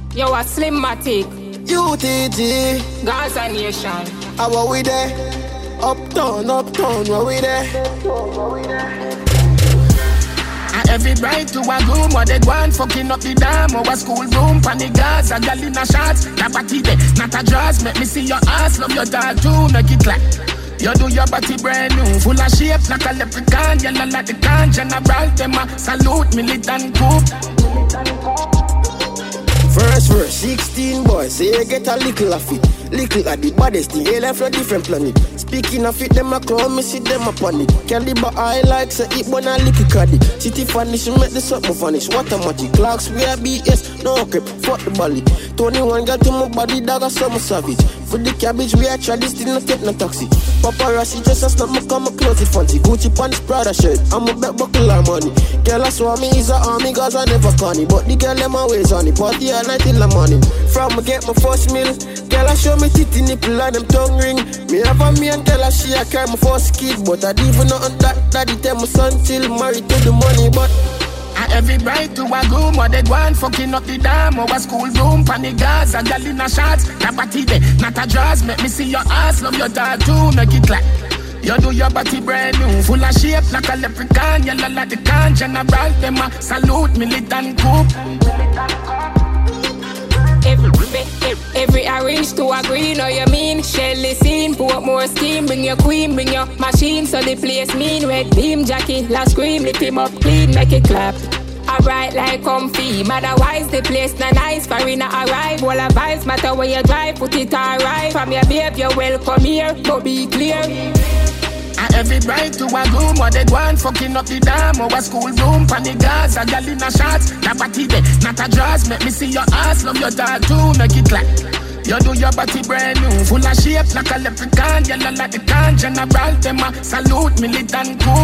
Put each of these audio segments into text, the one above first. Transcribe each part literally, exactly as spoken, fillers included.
Yo, a Slimmatic. U T G. Gaza Nation. How are we there? Uptown, uptown, where we there? Every bright to a room, or they go and fucking up the dam, or a school room, panic gas, a gal in a shots, that body there, not a draws, make me see your ass, love your dog too, make it clap. You do your body brand new, full of shape, like a leprechaun, yellow like the can, general, them a salute, militant coup. First verse, sixteen boys, say you get a little of it. Little of the baddest thing, they left a different planet. Speaking of it, them a clown, me see them a panic. Caliber I like, say it but not licky caddy. City vanish, make the something vanish. What a magic, clocks, we are B S, no crap, fuck the bally. twenty-one got to my body, dog a summer savage. For the cabbage, we are try this, still not take no taxi. Paparazzi just a snap, me come a close it fancy. Gucci pants, Prada shirt, I'm a bet buckle our money. Girl I swear me is a army, cause I never corny. But the girl them always on it, party all night till the morning. From me get my first meal, girl I show me titty nipple and them tongue ring. Me have a me and girl I she I carry my first kid. But I didn't even know that, daddy tell my son till married to the money, but Every bright to a room, or they go and fucking up the dam, or a school room, panic gas, a gal in a shots, that body there, not a draws, make me see your ass, love your dog too, make it clap. You do your body brand new, full of shape, like a leprechaun, yellow like the can, general, them a salute, militant coup. Every, every, every orange to a green, or you mean Shelly scene, put more steam, bring your queen, bring your machine, so the place mean. Red beam, Jackie, last scream, lift him up clean, make it clap. Alright like comfy, otherwise the place not nice, Farina arrive, all the vibes matter where you drive, put it alright. From your babe, you're welcome here, but be clear. Every bright to a room, or they go and fucking up the dam, or a school room, panic gas, a gal in a shots, that body there, not a draws, make me see your ass, love your dog too, make it clap. You do your body brand new, full of shape, like a leprechaun, yellow like the can, general, them a salute, militant coup.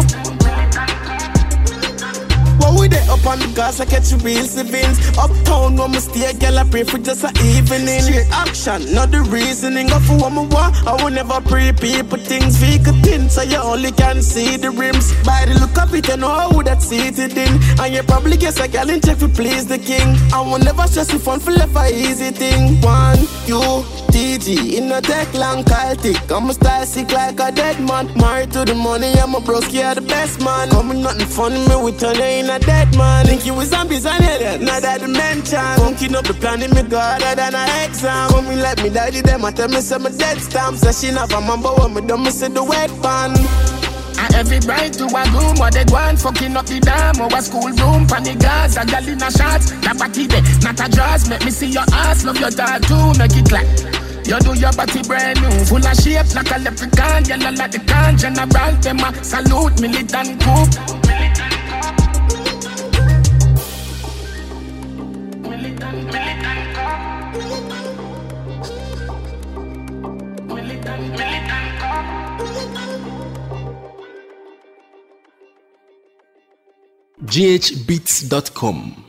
What we there up on the gas, I catch you real civils. Uptown, when me stay, girl, I pray for just a evening. Straight action, not the reasoning. Go for what me want, I will never pre people things. Vehicle thin, so you only can see the rims. By the look of it, you know how that seated in. And you probably guess a girl in check to please the king. I will never stress you fun for left a easy thing. One, you, T G, in a tech long Celtic. I'm a style sick like a dead man. Married to the money, I'm a broke, yeah, the best man. Coming nothing funny, me with turn in a dead man. Think you was zombies and head, not that dimension. Funking up the plan in me god harder than an exam. Coming like me daddy, them I tell me some my dead stamp. So she not from but when me done me see the wet pan. Every bright to a room, or they go and fucking up the dam, or a school room, panic gas, a gal in a shots, that body there, not a draws, make me see your ass, love your dog too, make it clap. You do your body brand new, full of shape, like a leprechaun, yellow like the can, general, them a salute, militant coup. Militant, militant coup. Militant, militant coup. g h beats dot com